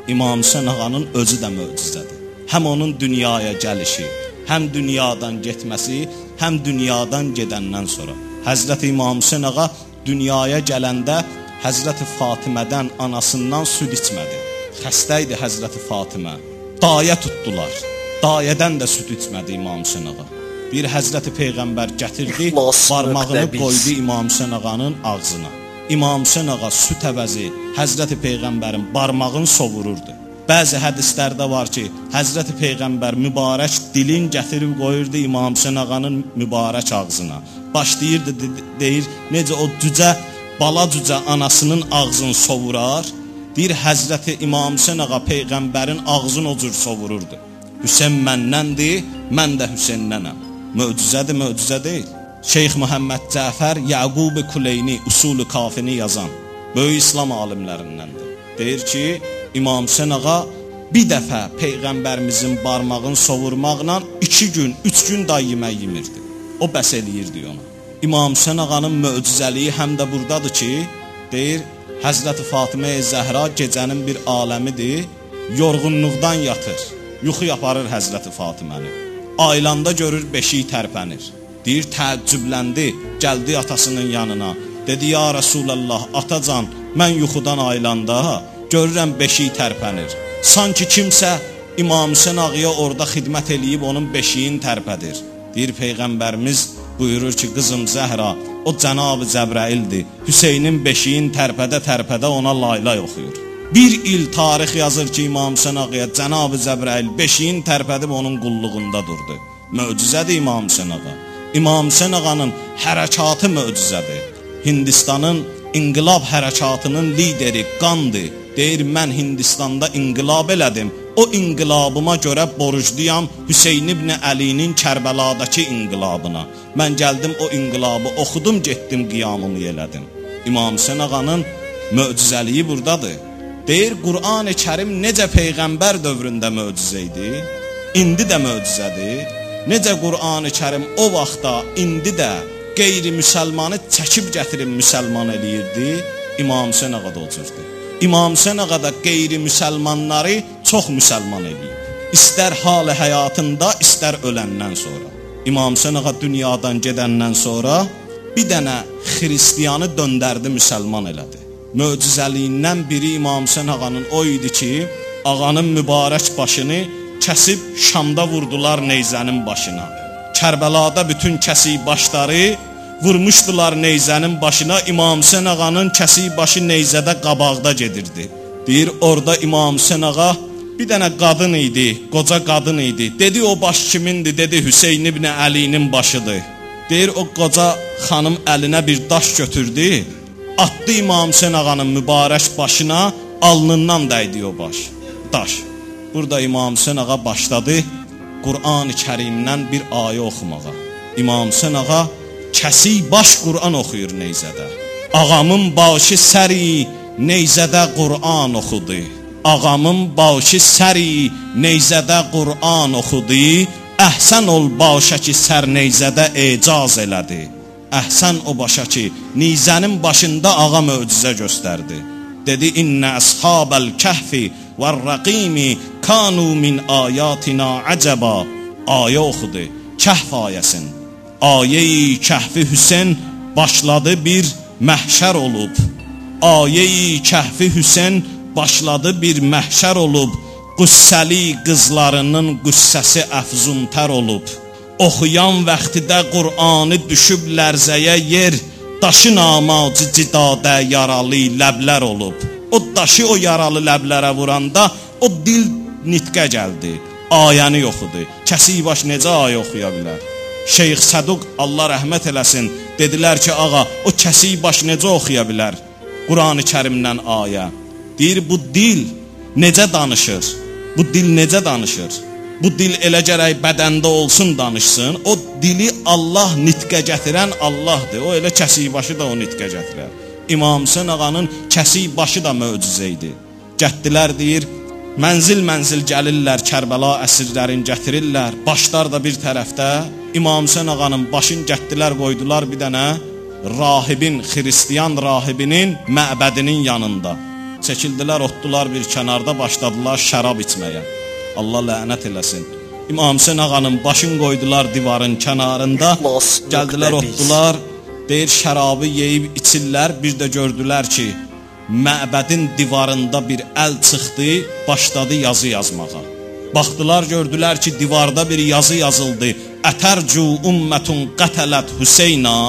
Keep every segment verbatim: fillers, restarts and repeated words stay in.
İmam Hüseyn ağanın özü də möcüzədir. Həm onun dünyaya gəlişi, həm dünyadan getməsi, həm dünyadan gedəndən sonra. Həzrəti İmam Hüseyn ağa dünyaya gələndə Həzrəti Fatimədən, anasından süd içmədi. Xəstə idi Həzrəti Fatimə. Dayə tutdular. Dayədən də süd içmədi İmam Hüseyn ağa. Bir Həzrəti Peyğəmbər gətirdi, barmağını qoydu İmam Hüseyn ağanın ağzına. İmam Hüseyn ağa süt əvəzi Həzrəti Peyğəmbərin barmağını sovururdu. Bəzi hədislərdə var ki, Həzrəti Peyğəmbər mübarək dilin gətirib qoyurdu İmam Hüseyn ağanın mübarək ağzına. Başlayırdı, deyir, necə o cücə, bala cücə anasının ağzını sovurar, deyir, Həzrəti İmam Hüseyn ağa Peyğəmbərin ağzını o cür sovururdu. Hüseyn məndəndir, mən də Hüseynnənəm. Möcüzədir, möcüzə deyil. Şeyx Muhammed Cəfər Yaqub-i Kuleyni usulü kafini yazan böyük İslam alimlərindəndir. Deyir ki, İmam Hüseyn ağa bir dəfə Peyğəmbərimizin barmağını sovurmaqla iki gün, üç gün da yemək yemirdi. O bəs eləyirdi ona. İmam Hüseyn ağanın möcüzəliyi həm də buradadır ki, deyir, Həzrəti Fatimə-i Zəhra gecənin bir aləmidir, yorğunluqdan yatır, yuxu yaparır Həzrəti Fatiməni. Aylanda görür beşiyi tərpənir. Deyir, təəccübləndi, gəldi atasının yanına. Dedi, ya Rasulallah, atacan, mən yuxudan aylanda görürəm beşiyi tərpənir. Sanki kimsə İmam Hüseyn ağaya orada xidmət eləyib onun beşiyini tərpədir. Deyir, Peyğəmbərimiz buyurur ki, qızım Zəhra, o Cənab-ı Cəbraildir. Hüseynin beşiyini tərpədə-tərpədə ona laylay oxuyur. Bir il tarix yazır ki, İmam Hüseyn ağaya Cənab-ı Cəbrail beşiyini tərpədib onun qulluğunda durdu. Möcüzədir İmam Hüseyn ağa. İmam Hüseyn ağanın hərəkatı möcüzədir. Hindistanın inqilab hərəkatının lideri Qandı. Deyir, mən Hindistanda inqilab elədim. O inqilabıma görə borcluyam Hüseyn ibn Əlinin Kərbəladakı inqilabına. Mən gəldim, o inqilabı oxudum, getdim, qiyamımı elədim. İmam Hüseyn ağanın möcüzəliyi buradadır. Deyir, Qur'an-ı Kərim necə Peyğəmbər dövründə möcüzə idi, indi də möcüzədir. Necə Qur'an-ı Kərim o vaxtda, indi də qeyri-müsəlmanı çəkib gətirib müsəlman eləyirdi, İmam Hüseyn ağa da o cürdür. İmam Hüseyn ağa da qeyri-müsəlmanları çox müsəlman eləyib. İstər hal həyatında, istər öləndən sonra. İmam Hüseyn ağa dünyadan gedəndən sonra bir dənə xristiyanı döndərdi, müsəlman elədi. Möcüzəliyindən biri İmam Hüseyn ağanın o idi ki, ağanın mübarək başını kəsib Şamda vurdular neyzənin başına. Kərbəlada bütün kəsik başları vurmuşdular neyzənin başına. İmam Hüseyn ağanın kəsik başı neyzədə qabaqda gedirdi. Deyir, orada İmam Hüseyn ağa bir dənə qadın idi, qoca qadın idi. Dedi, o baş kimindir? Dedi, Hüseyn ibn Əlinin başıdır. Deyir, o qoca xanım əlinə bir daş götürdü, atdı İmam Hüseyn ağanın mübarək başına, alnından dəydi o baş, daş. Burada İmam Hüseyn ağa başladı Qur'an-ı Kərimdən bir ayə oxumağa. İmam Hüseyn ağa kəsik baş Qur'an oxuyur neyzədə. Ağamın başı səri neyzədə Qur'an oxudu. Ağamın başı səri neyzədə Qur'an oxudu. Əhsən ol başa ki sər neyzədə ecaz elədi. Əhsən o başa ki nizənin başında ağa möcüzə göstərdi. Dedi, İnnə əshabəl kəhfi vər-rəqimi kanu min ayatina əcəba. Ayə oxudu, Kəhf ayəsin. Ayə-i Kəhfi Hüseyn başladı bir məhşər olub. Ayə-i Kəhfi Hüseyn başladı bir məhşər olub. Qüssəli qızlarının qüssəsi əfzuntər olub. Oxuyan vaxtidə Qur'anı düşüb lərzəyə yer, daşı namacı cidadə yaralı ləblər olub. O daşı o yaralı ləblərə vuranda o dil nitqə gəldi, ayəni oxudu. Kəsik baş necə ayə oxuya bilər? Şeyx Səduq, Allah rəhmət eləsin, dedilər ki, ağa, o kəsik baş necə oxuya bilər Qur'an-ı Kərimdən ayə? Deyir, bu dil necə danışır? Bu dil necə danışır? Bu dil elə gərək bədəndə olsun danışsın. O dili Allah nitqə gətirən Allahdır. O elə kəsik başı da o nitqə gətirər. İmam Hüseyn ağanın kəsik başı da möcüzə idi. Gətdilər, deyir, mənzil-mənzil gəlirlər, Kərbəla əsirlərin gətirirlər. Başlar da bir tərəfdə. İmam Hüseyn ağanın başını gətdilər, qoydular bir dənə rahibin, xristiyan rahibinin məbədinin yanında. çəkildilər, otdular bir kənarda, başladılar şərab içməyə. Allah lənət eləsin. İmam Hüseyn ağanın başını qoydular divarın kənarında, gəldilər, otdular, deyir şərabı yeyib içirlər, bir də gördülər ki, məbədin divarında bir əl çıxdı, başladı yazı yazmağa. Baxdılar, gördülər ki, divarda bir yazı yazıldı. Ətərcu ümmətun qətələt Hüseyna,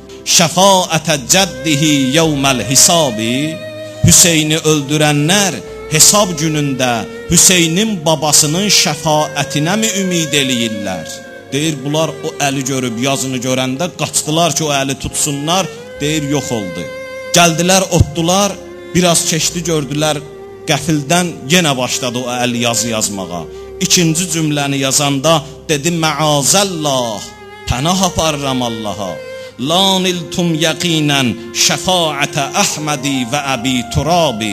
şəfaətə cəddihi yevməl hisabi. Hüseyni öldürənlər hesab günündə Hüseynin babasının şəfaətinə mi ümid eləyirlər? Deyir, bunlar o əli görüb yazını görəndə qaçdılar ki, o əli tutsunlar, deyir, yox oldu. Gəldilər, otdular, biraz keçdi, gördülər, qəfildən yenə başladı o əli yazı yazmağa. İkinci cümləni yazanda dedi, məazəllah, pənah aparıram Allaha. Laniltum yəqinən şəfaətə Əhmədi və Əbi Turabi.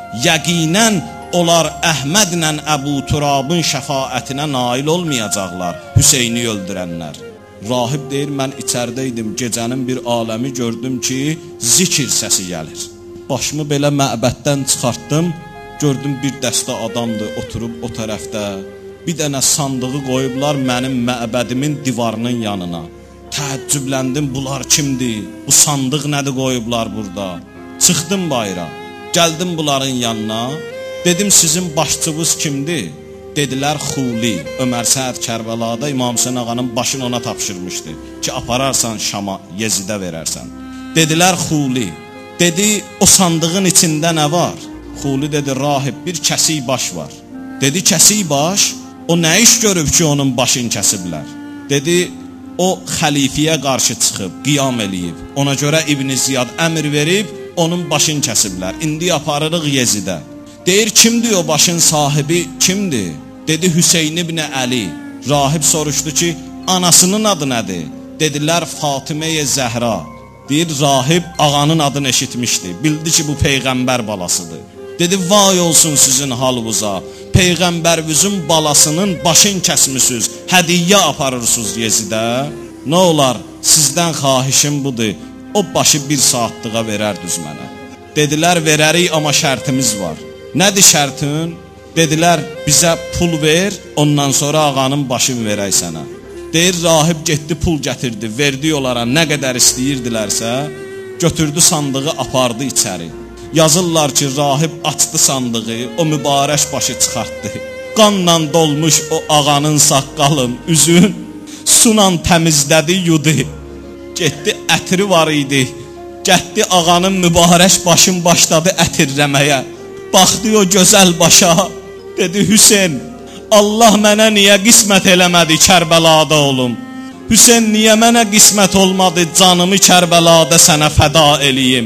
Yəqinən onlar Əhmədlə Əbu Turabın şəfaətinə nail olmayacaqlar, Hüseyni öldürənlər. Rahib deyir, mən içərdəydim, gecənin bir aləmi gördüm ki, zikir səsi gəlir. Başımı belə məbəddən çıxartdım, gördüm bir dəstə adamdır, oturub o tərəfdə. Bir dənə sandığı qoyublar mənim məbədimin divarının yanına. Təəccübləndim, bunlar kimdir? Bu sandıq nədir qoyublar burada? Çıxdım bayıra, gəldim bunların yanına. Dedim, sizin başçınız kimdir? Dedilər, Xuli. Ömər Səəd Kərbəlada İmam Hüseyn ağanın başını ona tapşırmışdı ki, apararsan Şama, Yezidə verərsən. Dedilər, Xuli. Dedi, o sandığın içində nə var? Xuli dedi, rahib, bir kəsik baş var. Dedi, kəsik baş? O nə iş görüb ki, onun başını kəsiblər? Dedi, o xəlifiyə qarşı çıxıb, qiyam eləyib. Ona görə İbn Ziyad əmr verib, onun başını kəsiblər. İndi aparırıq Yezidə. Deyir, kimdir o başın sahibi, kimdir? Dedi, Hüseyn ibn Əli. Rahib soruşdu ki, anasının adı nədir? Dedilər, Fatimə-i Zəhra. Deyir, rahib ağanın adını eşitmişdi. Bildi ki, bu Peyğəmbər balasıdır. Dedi, vay olsun sizin halınıza. Peyğəmbərimizin balasının başını kəsmisiniz, hədiyyə aparırsınız Yezidə. Nə olar, sizdən xahişim budur, o başı bir saatlığa verərdiniz mənə. Dedilər, verərik, amma şərtimiz var. Nədir şərtin? Dedilər, bizə pul ver, ondan sonra ağanın başını verək sənə. Deyir, rahib getdi, pul gətirdi, verdi onlara, nə qədər istəyirdilərsə, götürdü sandığı, apardı içəri. Yazırlar ki, rahib açdı sandığı, o mübarək başı çıxartdı. Qanla dolmuş o ağanın saqqalın, üzün, sunan təmizlədi, yudu. Getdi, ətri var idi. Getdi, ağanın mübarək başın başladı ətirləməyə. Baxdı o gözəl başa, dedi, Hüseyn, Allah mənə niyə qismət eləmədi Kərbəlada olum? Hüseyn, niyə mənə qismət olmadı canımı Kərbəlada sənə fəda eləyim?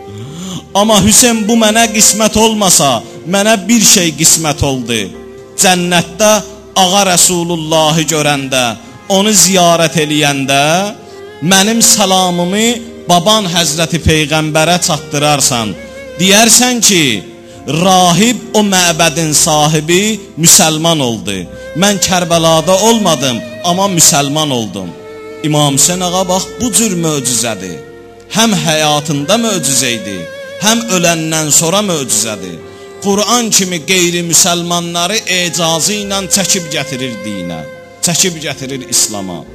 Amma Hüseyn, bu mənə qismət olmasa, mənə bir şey qismət oldu. Cənnətdə ağa Rəsulullahı görəndə, onu ziyarət eləyəndə, mənim salamımı baban Həzrəti Peyğəmbərə çatdırarsan. Deyərsən ki, rahib o məbədin sahibi müsəlman oldu. Mən Kərbəlada olmadım, amma müsəlman oldum. İmam Hüseyn ağa bax, bu cür möcüzədir. Həm həyatında möcüzə idi, həm öləndən sonra möcüzədir. Quran kimi qeyri-müsəlmanları ecazı ilə çəkib gətirir dinə, çəkib gətirir İslama.